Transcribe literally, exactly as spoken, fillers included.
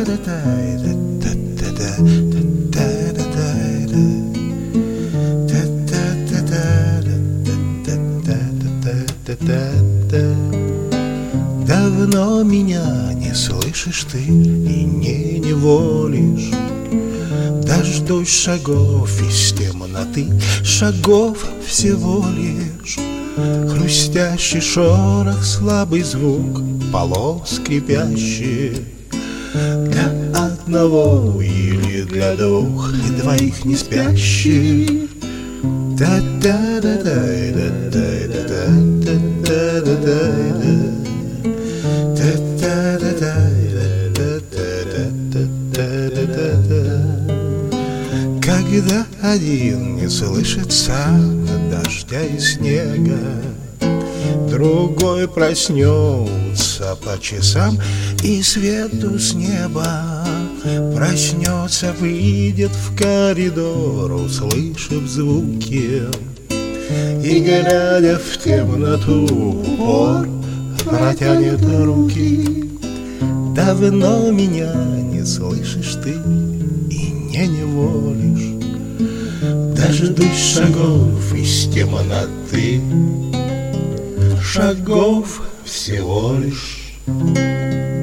Давно меня не слышишь ты и не неволишь. Дождусь шагов из темноты, шагов всего лишь. Хрустящий шорох, слабый звук полос скрипящих. Для одного или для двух и двоих не спящих. Когда один не слышится дождя и снега, другой проснется по часам и свету с неба. Проснется, выйдет в коридор, услышав звуки, и, глядя в темноту упор, протянет руки. Давно меня не слышишь ты и не неволишь. Дождусь шагов из темноты, шагов всего лишь.